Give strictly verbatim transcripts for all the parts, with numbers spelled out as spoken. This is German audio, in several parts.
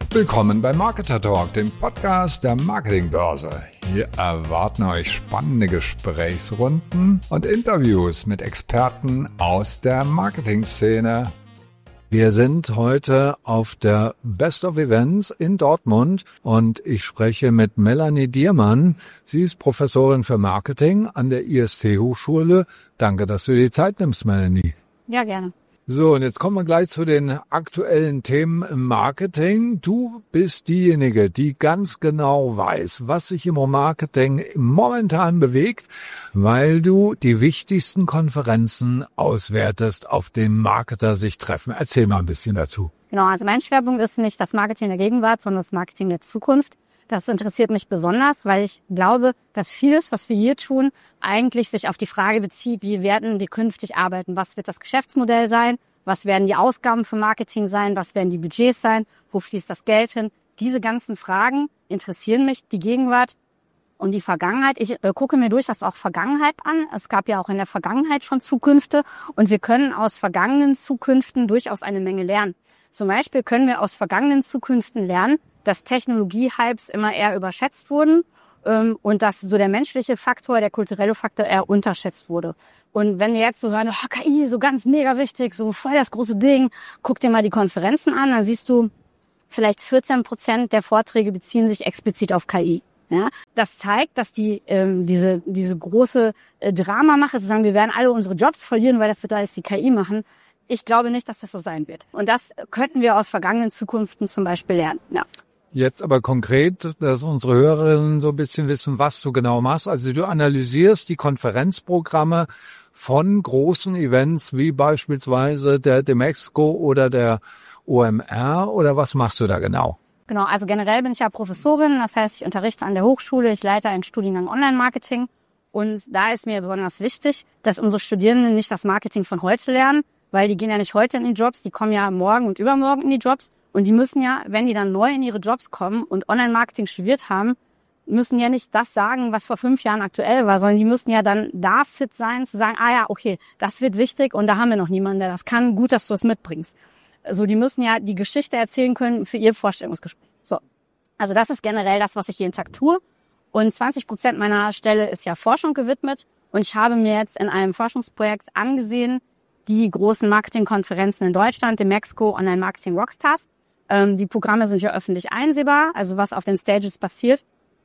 Willkommen bei Marketer Talk, dem Podcast der Marketingbörse. Hier erwarten euch spannende Gesprächsrunden und Interviews mit Experten aus der Marketingszene. Wir sind heute auf der Best of Events in Dortmund und ich spreche mit Melanie Diermann. Sie ist Professorin für Marketing an der I S T-Hochschule. Danke, dass du dir die Zeit nimmst, Melanie. Ja, gerne. So, und jetzt kommen wir gleich zu den aktuellen Themen im Marketing. Du bist diejenige, die ganz genau weiß, was sich im Marketing momentan bewegt, weil du die wichtigsten Konferenzen auswertest, auf denen Marketer sich treffen. Erzähl mal ein bisschen dazu. Genau, also mein Schwerpunkt ist nicht das Marketing der Gegenwart, sondern das Marketing der Zukunft. Das interessiert mich besonders, weil ich glaube, dass vieles, was wir hier tun, eigentlich sich auf die Frage bezieht, wie werden wir künftig arbeiten? Was wird das Geschäftsmodell sein? Was werden die Ausgaben für Marketing sein? Was werden die Budgets sein? Wo fließt das Geld hin? Diese ganzen Fragen interessieren mich, die Gegenwart und die Vergangenheit. Ich äh, gucke mir durchaus auch Vergangenheit an. Es gab ja auch in der Vergangenheit schon Zukünfte und wir können aus vergangenen Zukünften durchaus eine Menge lernen. Zum Beispiel können wir aus vergangenen Zukünften lernen, dass Technologie-Hypes immer eher überschätzt wurden ähm, und dass so der menschliche Faktor, der kulturelle Faktor eher unterschätzt wurde. Und wenn wir jetzt so hören, oh, K I, so ganz mega wichtig, so voll das große Ding, guck dir mal die Konferenzen an, dann siehst du, vielleicht vierzehn Prozent der Vorträge beziehen sich explizit auf K I. Ja, das zeigt, dass die ähm, diese diese große äh, Dramamache, zu sagen, wir werden alle unsere Jobs verlieren, weil das wird alles die K I machen. Ich glaube nicht, dass das so sein wird. Und das könnten wir aus vergangenen Zukunften zum Beispiel lernen. Ja. Jetzt aber konkret, dass unsere Hörerinnen so ein bisschen wissen, was du genau machst. Also du analysierst die Konferenzprogramme von großen Events wie beispielsweise der Demexco oder der O M R, oder was machst du da genau? Genau, also generell bin ich ja Professorin, das heißt, ich unterrichte an der Hochschule, ich leite einen Studiengang Online-Marketing und da ist mir besonders wichtig, dass unsere Studierenden nicht das Marketing von heute lernen, weil die gehen ja nicht heute in die Jobs, die kommen ja morgen und übermorgen in die Jobs. Und die müssen ja, wenn die dann neu in ihre Jobs kommen und Online-Marketing studiert haben, müssen ja nicht das sagen, was vor fünf Jahren aktuell war, sondern die müssen ja dann da fit sein, zu sagen, ah ja, okay, das wird wichtig und da haben wir noch niemanden, der das kann. Gut, dass du es mitbringst. Also die müssen ja die Geschichte erzählen können für ihr Vorstellungsgespräch. So, also das ist generell das, was ich jeden Tag tue. Und zwanzig Prozent meiner Stelle ist ja Forschung gewidmet. Und ich habe mir jetzt in einem Forschungsprojekt angesehen, die großen Marketingkonferenzen in Deutschland, Demexco, Online Marketing Rockstars. Ähm, die Programme sind ja öffentlich einsehbar, also was auf den Stages passiert.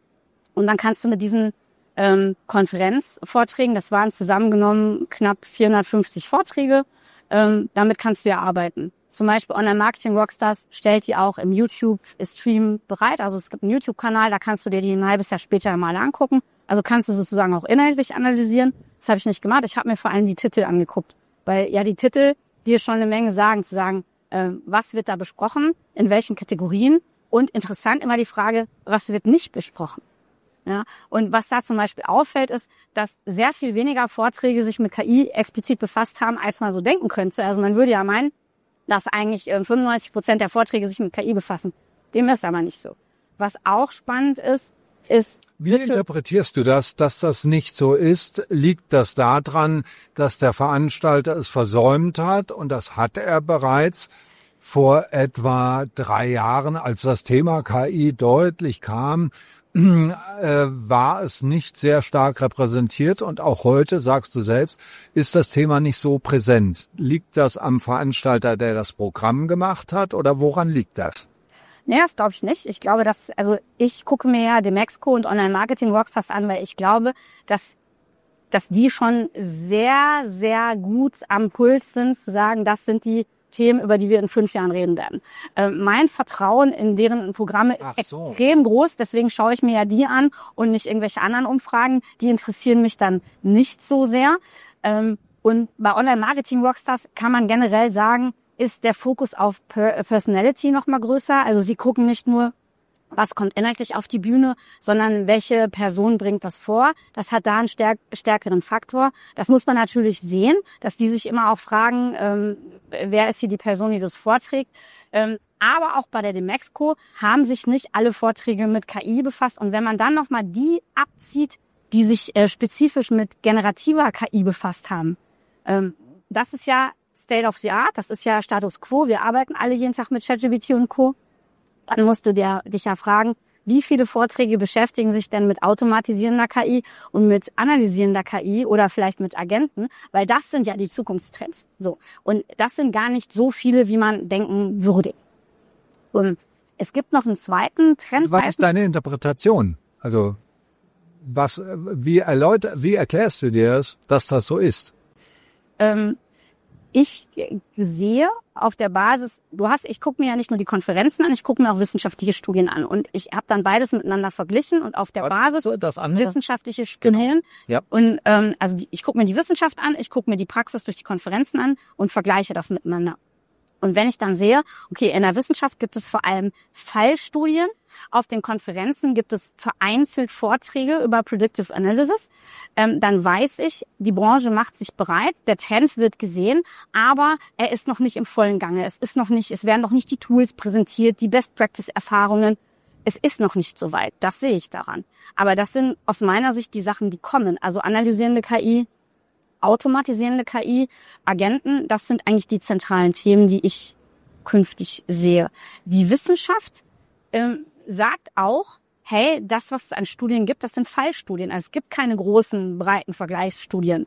Und dann kannst du mit diesen ähm, Konferenzvorträgen, das waren zusammengenommen knapp vierhundertfünfzig Vorträge, ähm, damit kannst du ja arbeiten. Zum Beispiel Online Marketing Rockstars stellt die auch im YouTube-Stream bereit. Also es gibt einen YouTube-Kanal, da kannst du dir die ein halbes Jahr später mal angucken. Also kannst du sozusagen auch inhaltlich analysieren. Das habe ich nicht gemacht. Ich habe mir vor allem die Titel angeguckt. Weil ja die Titel dir schon eine Menge sagen, zu sagen, äh, was wird da besprochen, in welchen Kategorien und interessant immer die Frage, was wird nicht besprochen. Ja, und was da zum Beispiel auffällt, ist, dass sehr viel weniger Vorträge sich mit K I explizit befasst haben, als man so denken könnte. Also man würde ja meinen, dass eigentlich äh, fünfundneunzig Prozent der Vorträge sich mit K I befassen. Dem ist aber nicht so. Was auch spannend ist, ist... Wie interpretierst du das, dass das nicht so ist? Liegt das daran, dass der Veranstalter es versäumt hat? Und das hatte er bereits vor etwa drei Jahren, als das Thema K I deutlich kam, äh, war es nicht sehr stark repräsentiert. Und auch heute, sagst du selbst, ist das Thema nicht so präsent. Liegt das am Veranstalter, der das Programm gemacht hat? Oder woran liegt das? Nee, das glaube ich nicht. Ich glaube, dass, also ich gucke mir ja Demexco und Online Marketing Rockstars an, weil ich glaube, dass, dass die schon sehr, sehr gut am Puls sind, zu sagen, das sind die Themen, über die wir in fünf Jahren reden werden. Äh, mein Vertrauen in deren Programme ist so extrem groß, deswegen schaue ich mir ja die an und nicht irgendwelche anderen Umfragen. Die interessieren mich dann nicht so sehr. Ähm, und bei Online Marketing Rockstars kann man generell sagen, ist der Fokus auf Personality noch mal größer. Also sie gucken nicht nur, was kommt inhaltlich auf die Bühne, sondern welche Person bringt das vor. Das hat da einen stärk- stärkeren Faktor. Das muss man natürlich sehen, dass die sich immer auch fragen, ähm, wer ist hier die Person, die das vorträgt. Ähm, aber auch bei der Demexco haben sich nicht alle Vorträge mit K I befasst. Und wenn man dann noch mal die abzieht, die sich äh, spezifisch mit generativer K I befasst haben, ähm, das ist ja State of the Art, das ist ja Status Quo. Wir arbeiten alle jeden Tag mit ChatGPT und Co. dann musst du dir, dich ja fragen, wie viele Vorträge beschäftigen sich denn mit automatisierender K I und mit analysierender K I oder vielleicht mit Agenten? Weil das sind ja die Zukunftstrends. So. Und das sind gar nicht so viele, wie man denken würde. Und es gibt noch einen zweiten Trend. Was ist deine Interpretation? Also, was, wie erläuter, wie erklärst du dir das, dass das so ist? Ähm, Ich sehe auf der Basis, du hast, ich gucke mir ja nicht nur die Konferenzen an, ich gucke mir auch wissenschaftliche Studien an. Und ich habe dann beides miteinander verglichen und auf der Was? Basis So, das andere? wissenschaftliche Studien. Ja. Und ähm, also die, ich gucke mir die Wissenschaft an, ich gucke mir die Praxis durch die Konferenzen an und vergleiche das miteinander. Und wenn ich dann sehe, okay, in der Wissenschaft gibt es vor allem Fallstudien, auf den Konferenzen gibt es vereinzelt Vorträge über Predictive Analysis, ähm, dann weiß ich, die Branche macht sich bereit, der Trend wird gesehen, aber er ist noch nicht im vollen Gange. Es ist noch nicht, es werden noch nicht die Tools präsentiert, die Best-Practice-Erfahrungen. Es ist noch nicht so weit, das sehe ich daran. Aber das sind aus meiner Sicht die Sachen, die kommen. Also analysierende K I, automatisierende K I, Agenten, das sind eigentlich die zentralen Themen, die ich künftig sehe. Die Wissenschaft ähm, sagt auch, hey, das, was es an Studien gibt, das sind Fallstudien. Also es gibt keine großen, breiten Vergleichsstudien.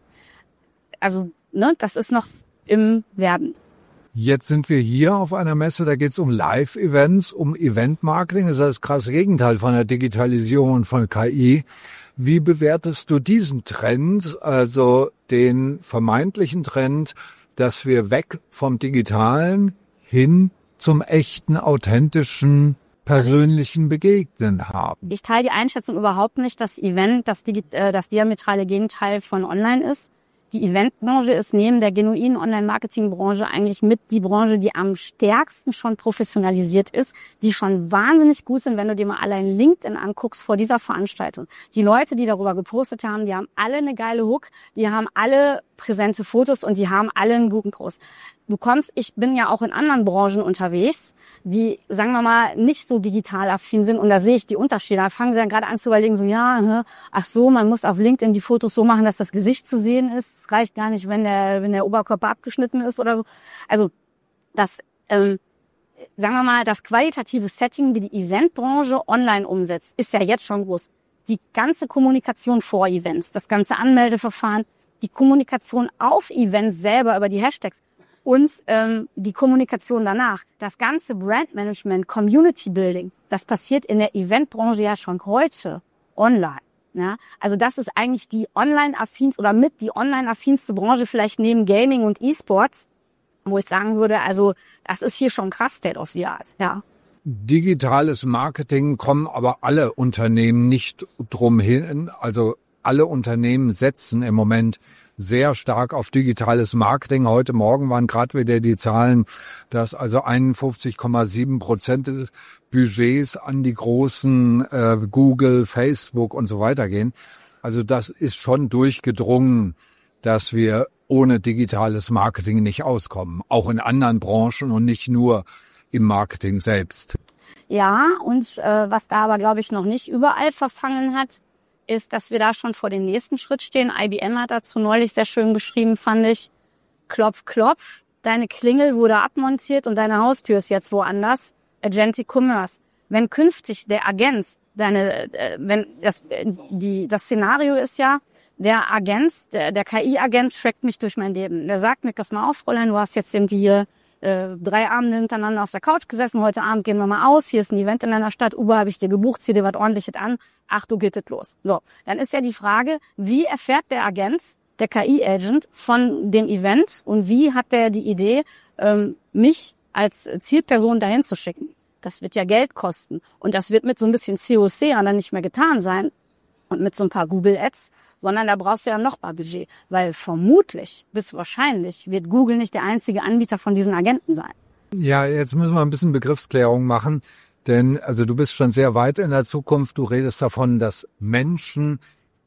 Also, ne, das ist noch im Werden. Jetzt sind wir hier auf einer Messe, da geht es um Live-Events, um Event-Marketing. Das ist das krasse Gegenteil von der Digitalisierung und von K I. Wie bewertest du diesen Trend, also den vermeintlichen Trend, dass wir weg vom Digitalen hin zum echten, authentischen, persönlichen Begegnen haben? Ich teile die Einschätzung überhaupt nicht, dass Event das, Digi- äh, das diametrale Gegenteil von Online ist. Die Eventbranche ist neben der genuinen Online-Marketing-Branche eigentlich mit die Branche, die am stärksten schon professionalisiert ist, die schon wahnsinnig gut sind, wenn du dir mal allein LinkedIn anguckst vor dieser Veranstaltung. Die Leute, die darüber gepostet haben, die haben alle eine geile Hook, die haben alle präsente Fotos und die haben alle einen guten Groß. Du kommst, ich bin ja auch in anderen Branchen unterwegs, die, sagen wir mal, nicht so digital affin sind. Und da sehe ich die Unterschiede. Da fangen sie dann gerade an zu überlegen, so, ja, ach so, man muss auf LinkedIn die Fotos so machen, dass das Gesicht zu sehen ist. Es reicht gar nicht, wenn der, wenn der Oberkörper abgeschnitten ist oder so. Also, das, ähm, sagen wir mal, das qualitative Setting, wie die Eventbranche online umsetzt, ist ja jetzt schon groß. Die ganze Kommunikation vor Events, das ganze Anmeldeverfahren, die Kommunikation auf Events selber über die Hashtags, und ähm, die Kommunikation danach, das ganze Brandmanagement, Community Building, das passiert in der Eventbranche ja schon heute online. Ja? Also das ist eigentlich die online-affinste oder mit die online-affinste Branche vielleicht neben Gaming und E-Sports, wo ich sagen würde, also das ist hier schon krass State of the Art. Ja. Digitales Marketing kommen aber alle Unternehmen nicht drum hin. Also alle Unternehmen setzen im Moment sehr stark auf digitales Marketing. Heute Morgen waren gerade wieder die Zahlen, dass also einundfünfzig Komma sieben Prozent des Budgets an die großen äh, Google, Facebook und so weiter gehen. Also das ist schon durchgedrungen, dass wir ohne digitales Marketing nicht auskommen. Auch in anderen Branchen und nicht nur im Marketing selbst. Ja, und äh, was da aber, glaube ich, noch nicht überall verfangen hat, ist, dass wir da schon vor dem nächsten Schritt stehen. I B M hat dazu neulich sehr schön beschrieben, fand ich. Klopf, klopf, deine Klingel wurde abmontiert und deine Haustür ist jetzt woanders. Agentic Commerce. Wenn künftig der Agent, deine, äh, wenn das, äh, die, das Szenario ist ja, der Agent, der, der K I-Agent trackt mich durch mein Leben. Der sagt mir, pass mal auf, Fräulein, du hast jetzt irgendwie hier äh, drei Abende hintereinander auf der Couch gesessen, heute Abend gehen wir mal aus, hier ist ein Event in deiner Stadt, Uber habe ich dir gebucht, zieh dir was Ordentliches an, ach, du geht es los. So, dann ist ja die Frage, wie erfährt der Agent, der K I-Agent von dem Event und wie hat der die Idee, ähm, mich als Zielperson dahin zu schicken? Das wird ja Geld kosten und das wird mit so ein bisschen C O C dann nicht mehr getan sein und mit so ein paar Google Ads, sondern da brauchst du ja noch mal Budget, weil vermutlich, bis wahrscheinlich, wird Google nicht der einzige Anbieter von diesen Agenten sein. Ja, jetzt müssen wir ein bisschen Begriffsklärung machen, denn also du bist schon sehr weit in der Zukunft. Du redest davon, dass Menschen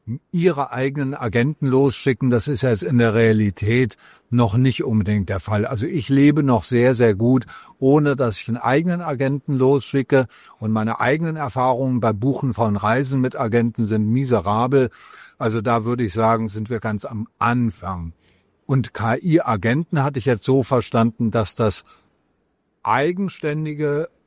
ihre eigenen Agenten losschicken. Das ist jetzt in der Realität noch nicht unbedingt der Fall. Also ich lebe noch sehr, sehr gut, ohne dass ich einen eigenen Agenten losschicke. Und meine eigenen Erfahrungen beim Buchen von Reisen mit Agenten sind miserabel. Also da würde ich sagen, sind wir ganz am Anfang. Und K I-Agenten hatte ich jetzt so verstanden, dass das eigenständige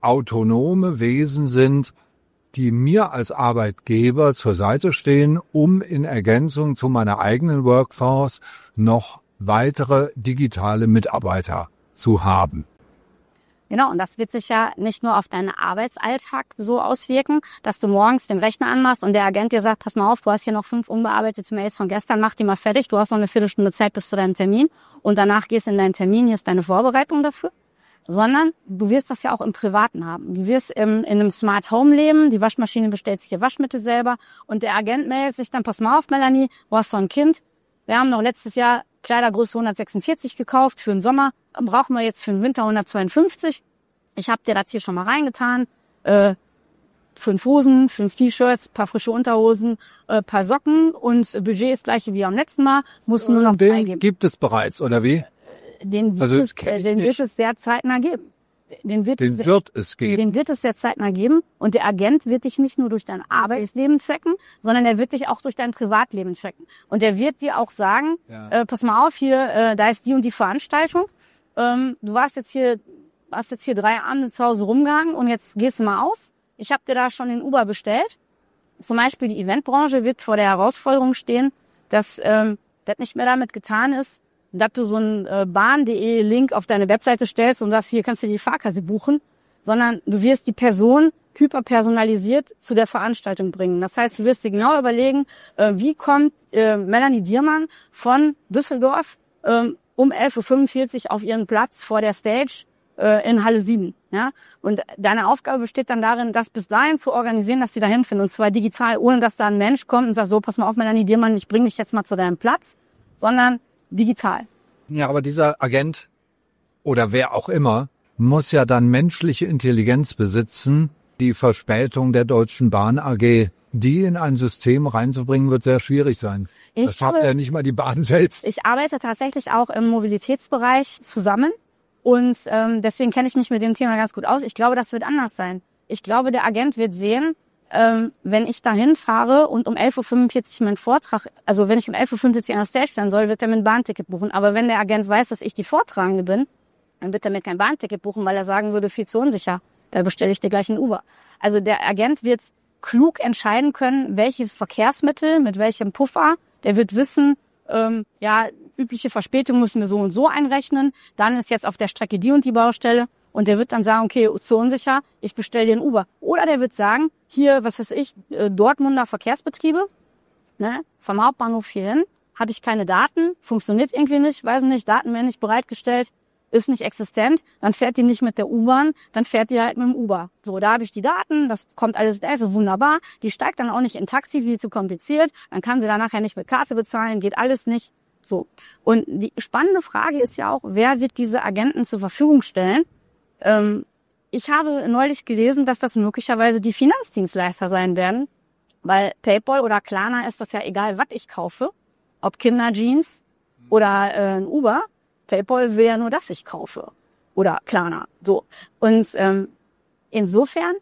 autonome Wesen sind, die mir als Arbeitgeber zur Seite stehen, um in Ergänzung zu meiner eigenen Workforce noch weitere digitale Mitarbeiter zu haben. Genau, und das wird sich ja nicht nur auf deinen Arbeitsalltag so auswirken, dass du morgens den Rechner anmachst und der Agent dir sagt, pass mal auf, du hast hier noch fünf unbearbeitete Mails von gestern, mach die mal fertig, du hast noch eine Viertelstunde Zeit bis zu deinem Termin und danach gehst du in deinen Termin, hier ist deine Vorbereitung dafür. Sondern du wirst das ja auch im Privaten haben. Du wirst im, in einem Smart Home leben, die Waschmaschine bestellt sich ihr Waschmittel selber und der Agent meldet sich dann, pass mal auf, Melanie, du hast so ein Kind, wir haben noch letztes Jahr Kleidergröße hundertsechsundvierzig gekauft für den Sommer, brauchen wir jetzt für den Winter hundertzweiundfünfzig. Ich habe dir das hier schon mal reingetan, äh, fünf Hosen, fünf T-Shirts, paar frische Unterhosen, äh, paar Socken und Budget ist gleiche wie am letzten Mal, musst du nur noch Den freigeben. gibt es bereits, oder wie? Den wird, Also, es, äh, den wird es sehr zeitnah geben. Den wird, Den es, wird es geben. Den wird es sehr zeitnah geben. Und der Agent wird dich nicht nur durch dein Arbeitsleben tracken, sondern er wird dich auch durch dein Privatleben tracken. Und er wird dir auch sagen, Ja. äh, pass mal auf, hier, äh, da ist die und die Veranstaltung. Ähm, du warst jetzt hier, hast jetzt hier drei Abende zu Hause rumgehangen und jetzt gehst du mal aus. Ich habe dir da schon den Uber bestellt. Zum Beispiel die Eventbranche wird vor der Herausforderung stehen, dass ähm, das nicht mehr damit getan ist, dass du so einen äh, bahn punkt de Link auf deine Webseite stellst und sagst, hier kannst du die Fahrkarte buchen, sondern du wirst die Person hyperpersonalisiert zu der Veranstaltung bringen. Das heißt, du wirst dir genau überlegen, äh, wie kommt äh, Melanie Diermann von Düsseldorf ähm, um elf Uhr fünfundvierzig auf ihren Platz vor der Stage äh, in Halle sieben. Ja? Und deine Aufgabe besteht dann darin, das bis dahin zu organisieren, dass sie da hinfinden. Und zwar digital, ohne dass da ein Mensch kommt und sagt, so, pass mal auf, Melanie Diermann, ich bringe dich jetzt mal zu deinem Platz, sondern digital. Ja, aber dieser Agent oder wer auch immer muss ja dann menschliche Intelligenz besitzen. Die Verspätung der Deutschen Bahn A G, die in ein System reinzubringen, wird sehr schwierig sein. Ich das schafft habe, ja nicht mal die Bahn selbst. Ich arbeite tatsächlich auch im Mobilitätsbereich zusammen und ähm, deswegen kenne ich mich mit dem Thema ganz gut aus. Ich glaube, das wird anders sein. Ich glaube, der Agent wird sehen, ähm, wenn ich dahin fahre und um elf Uhr fünfundvierzig meinen Vortrag, also wenn ich um elf Uhr fünfundvierzig an der Stage sein soll, wird er mir ein Bahnticket buchen. Aber wenn der Agent weiß, dass ich die Vortragende bin, dann wird er mir kein Bahnticket buchen, weil er sagen würde, viel zu unsicher. Da bestelle ich dir gleich ein Uber. Also der Agent wird klug entscheiden können, welches Verkehrsmittel, mit welchem Puffer. Der wird wissen, ähm, ja, übliche Verspätung müssen wir so und so einrechnen. Dann ist jetzt auf der Strecke die und die Baustelle. Und der wird dann sagen, okay, zu unsicher, ich bestelle dir ein Uber. Oder der wird sagen, hier, was weiß ich, Dortmunder Verkehrsbetriebe, ne, vom Hauptbahnhof hierhin, habe ich keine Daten, funktioniert irgendwie nicht, weiß nicht, Daten werden nicht bereitgestellt, ist nicht existent, dann fährt die nicht mit der U-Bahn, dann fährt die halt mit dem Uber. So, da habe ich die Daten, das kommt alles, das ist wunderbar. Die steigt dann auch nicht in Taxi, wie zu kompliziert, dann kann sie da nachher nicht mit Karte bezahlen, geht alles nicht. So. Und die spannende Frage ist ja auch, wer wird diese Agenten zur Verfügung stellen? Ähm, ich habe neulich gelesen, dass das möglicherweise die Finanzdienstleister sein werden, weil PayPal oder Klarna ist das ja egal, was ich kaufe, ob Kinderjeans oder äh, ein Uber. PayPal will ja nur, dass ich kaufe oder Klarna. So. Und ähm, insofern,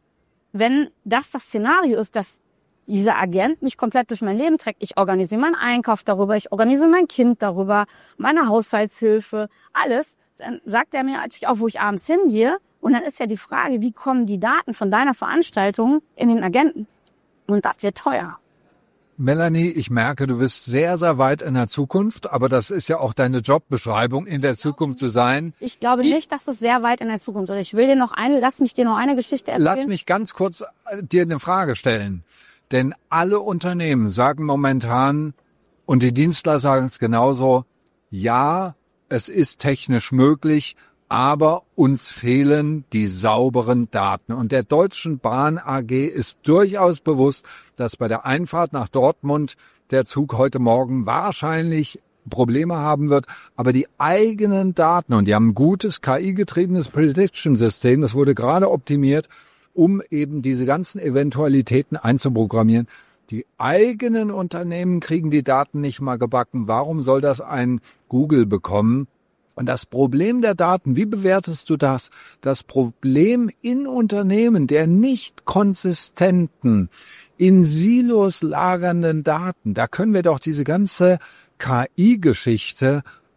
wenn das das Szenario ist, dass dieser Agent mich komplett durch mein Leben trägt, ich organisiere meinen Einkauf darüber, ich organisiere mein Kind darüber, meine Haushaltshilfe, alles, dann sagt er mir natürlich auch, wo ich abends hingehe. Und dann ist ja die Frage, wie kommen die Daten von deiner Veranstaltung in den Agenten? Und das wird teuer. Melanie, ich merke, du bist sehr, sehr weit in der Zukunft, aber das ist ja auch deine Jobbeschreibung, in der Zukunft zu sein. Ich glaube nicht, dass es sehr weit in der Zukunft ist. Ich will dir noch eine, lass mich dir noch eine Geschichte erzählen. Lass mich ganz kurz dir eine Frage stellen. Denn alle Unternehmen sagen momentan, und die Dienstleister sagen es genauso, ja, es ist technisch möglich, aber uns fehlen die sauberen Daten. Und der Deutschen Bahn A G ist durchaus bewusst, dass bei der Einfahrt nach Dortmund der Zug heute Morgen wahrscheinlich Probleme haben wird. Aber die eigenen Daten, und die haben ein gutes K I-getriebenes Prediction-System, das wurde gerade optimiert, um eben diese ganzen Eventualitäten einzuprogrammieren. Die eigenen Unternehmen kriegen die Daten nicht mal gebacken. Warum soll das ein Google bekommen? Und das Problem der Daten, wie bewertest du das? Das Problem in Unternehmen der nicht konsistenten, in Silos lagernden Daten, da können wir doch diese ganze K I-Geschichte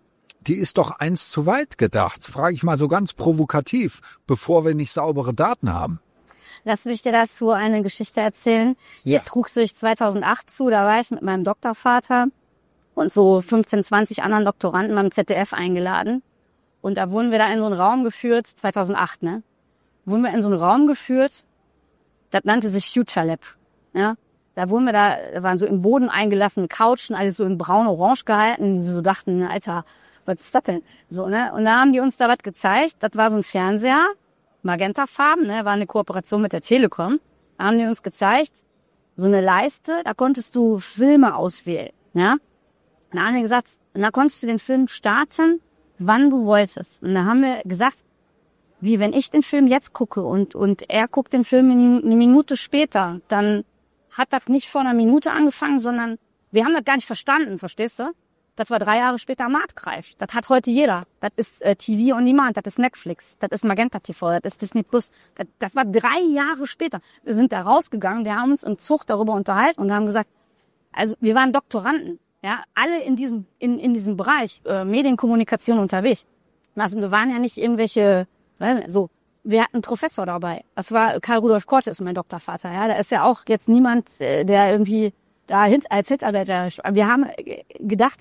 die ist doch eins zu weit gedacht. Frage ich mal so ganz provokativ, bevor wir nicht saubere Daten haben. Lass mich dir dazu eine Geschichte erzählen. Ja. Die trug sich zweitausendacht zu, da war ich mit meinem Doktorvater und so fünfzehn, zwanzig anderen Doktoranden beim Z D F eingeladen. Und da wurden wir da in so einen Raum geführt, zweitausendacht, ne? Wurden wir in so einen Raum geführt, das nannte sich Future Lab, ja? Da wurden wir da, da waren so im Boden eingelassene Couchen, alles so in braun-orange gehalten. Wir so dachten, Alter, was ist das denn? So, ne? Und da haben die uns da was gezeigt. Das war so ein Fernseher, Magentafarben, ne? War eine Kooperation mit der Telekom. Da haben die uns gezeigt, so eine Leiste, da konntest du Filme auswählen, ja? Und da haben die gesagt, und da konntest du den Film starten, wann du wolltest. Und da haben wir gesagt, wie wenn ich den Film jetzt gucke und, und er guckt den Film eine Minute später, dann hat das nicht vor einer Minute angefangen, sondern wir haben das gar nicht verstanden, verstehst du? Das war drei Jahre später marktreif. Das hat heute jeder. Das ist äh, T V on Demand, das ist Netflix, das ist Magenta T V, das ist Disney Plus. Das, das war drei Jahre später. Wir sind da rausgegangen, wir haben uns im Zug darüber unterhalten und haben gesagt, also wir waren Doktoranden, ja, alle in diesem in in diesem Bereich äh, Medienkommunikation unterwegs. Also wir waren ja nicht irgendwelche, so, wir hatten einen Professor dabei. Das war Karl Rudolf Korte, mein Doktorvater. Ja, da ist ja auch jetzt niemand, der irgendwie da als Hintarbeiter. Wir haben gedacht,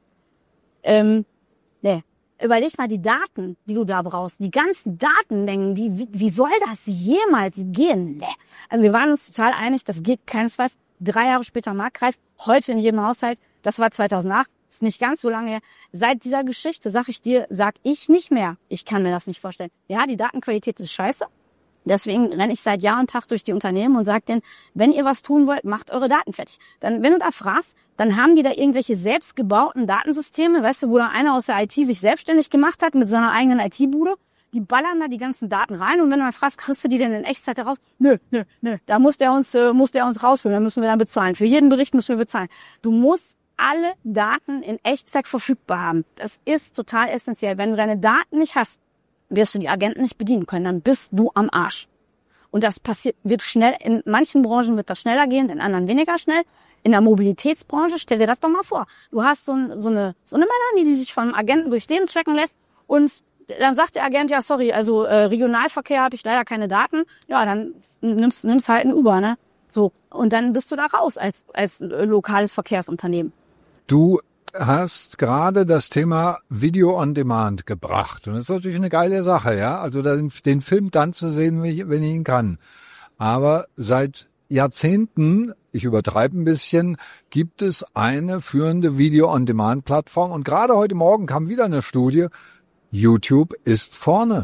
ähm, nee, überleg mal die Daten, die du da brauchst, die ganzen Datenmengen, die, wie, wie soll das jemals gehen? Nee. Also wir waren uns total einig, das geht keinesfalls. Drei Jahre später marktreif, heute in jedem Haushalt. Das war zweitausendacht. Ist nicht ganz so lange her. Seit dieser Geschichte, sag ich dir, sag ich nicht mehr. Ich kann mir das nicht vorstellen. Ja, die Datenqualität ist scheiße. Deswegen renne ich seit Jahr und Tag durch die Unternehmen und sage denen, wenn ihr was tun wollt, macht eure Daten fertig. Dann, wenn du da fragst, dann haben die da irgendwelche selbstgebauten Datensysteme, weißt du, wo da einer aus der I T sich selbstständig gemacht hat mit seiner eigenen I T-Bude. Die ballern da die ganzen Daten rein und wenn du mal fragst, kriegst du die denn in Echtzeit da raus? Nö, nö, nö. Da muss der uns, äh, muss der uns rausholen. Da müssen wir dann bezahlen. Für jeden Bericht müssen wir bezahlen. Du musst alle Daten in Echtzeit verfügbar haben. Das ist total essentiell. Wenn du deine Daten nicht hast, wirst du die Agenten nicht bedienen können. Dann bist du am Arsch. Und das passiert, wird schnell, in manchen Branchen wird das schneller gehen, in anderen weniger schnell. In der Mobilitätsbranche, stell dir das doch mal vor. Du hast so, ein, so eine, so eine Melanie, die sich vom Agenten durch den tracken lässt und dann sagt der Agent, ja sorry, also äh, Regionalverkehr habe ich leider keine Daten. Ja, dann nimmst nimmst halt ein Uber, ne? So, und dann bist du da raus als als äh, lokales Verkehrsunternehmen. Du hast gerade das Thema Video on Demand gebracht. Und das ist natürlich eine geile Sache, ja. Also den, den Film dann zu sehen, wenn ich, wenn ich ihn kann. Aber seit Jahrzehnten, ich übertreibe ein bisschen, gibt es eine führende Video on Demand Plattform. Und gerade heute Morgen kam wieder eine Studie. YouTube ist vorne.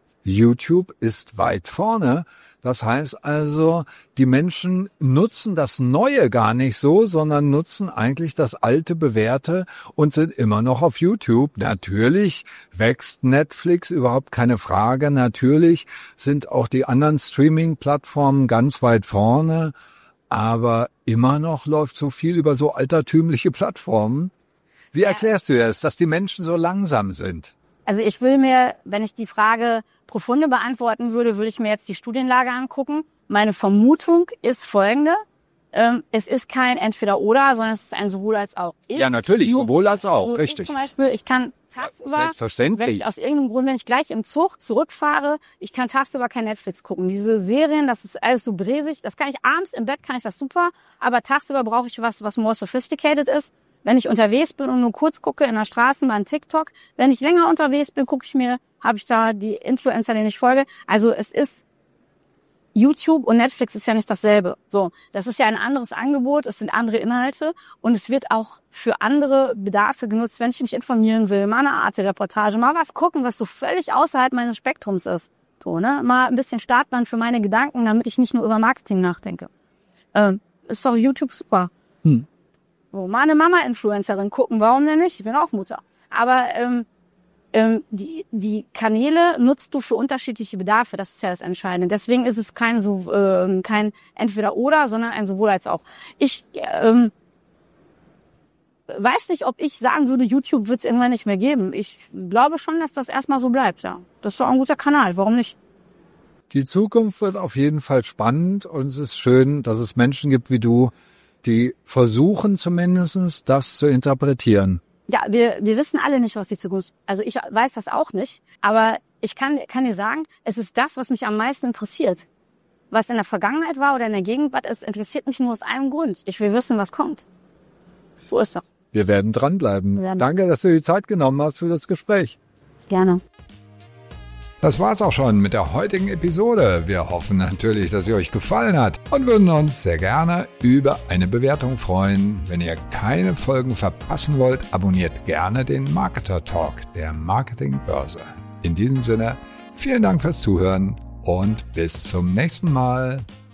YouTube ist weit vorne. Das heißt also, die Menschen nutzen das Neue gar nicht so, sondern nutzen eigentlich das alte, Bewährte und sind immer noch auf YouTube. Natürlich wächst Netflix, überhaupt keine Frage. Natürlich sind auch die anderen Streaming-Plattformen ganz weit vorne. Aber immer noch läuft so viel über so altertümliche Plattformen. Wie erklärst du das, dass die Menschen so langsam sind? Also ich will mir, wenn ich die Frage profunde beantworten würde, würde ich mir jetzt die Studienlage angucken. Meine Vermutung ist folgende. Ähm, es ist kein Entweder-Oder, sondern es ist ein sowohl als auch. Ich, ja, natürlich, sowohl als auch, so richtig. Ich zum Beispiel, ich kann tagsüber, Selbstverständlich. wenn ich aus irgendeinem Grund, wenn ich gleich im Zug zurückfahre, ich kann tagsüber kein Netflix gucken. Diese Serien, das ist alles so bräsig. Das kann ich abends im Bett, kann ich das super. Aber tagsüber brauche ich was, was more sophisticated ist. Wenn ich unterwegs bin und nur kurz gucke in der Straßenbahn TikTok, wenn ich länger unterwegs bin, gucke ich mir, habe ich da die Influencer, denen ich folge. Also es ist, YouTube und Netflix ist ja nicht dasselbe. So, das ist ja ein anderes Angebot, es sind andere Inhalte und es wird auch für andere Bedarfe genutzt, wenn ich mich informieren will, mal eine Arte-Reportage, mal was gucken, was so völlig außerhalb meines Spektrums ist. So, ne, mal ein bisschen Startbahn für meine Gedanken, damit ich nicht nur über Marketing nachdenke. Ähm, ist doch YouTube super. Hm. So, mal eine Mama-Influencerin gucken, warum denn nicht? Ich bin auch Mutter. Aber ähm, ähm, die die Kanäle nutzt du für unterschiedliche Bedarfe, das ist ja das Entscheidende. Deswegen ist es kein so ähm, kein Entweder-Oder, sondern ein sowohl als auch. Ich ähm, weiß nicht, ob ich sagen würde, YouTube wird es irgendwann nicht mehr geben. Ich glaube schon, dass das erstmal so bleibt, ja. Das ist doch ein guter Kanal, warum nicht? Die Zukunft wird auf jeden Fall spannend und es ist schön, dass es Menschen gibt wie du, die versuchen zumindest, das zu interpretieren. Ja, wir, wir wissen alle nicht, was die Zukunft, also ich weiß das auch nicht, aber ich kann, kann dir sagen, es ist das, was mich am meisten interessiert. Was in der Vergangenheit war oder in der Gegenwart ist, interessiert mich nur aus einem Grund. Ich will wissen, was kommt. So ist das. Wir werden dranbleiben. Wir werden Danke, dass du die Zeit genommen hast für das Gespräch. Gerne. Das war's auch schon mit der heutigen Episode. Wir hoffen natürlich, dass sie euch gefallen hat und würden uns sehr gerne über eine Bewertung freuen. Wenn ihr keine Folgen verpassen wollt, abonniert gerne den Marketer Talk der Marketingbörse. In diesem Sinne, vielen Dank fürs Zuhören und bis zum nächsten Mal.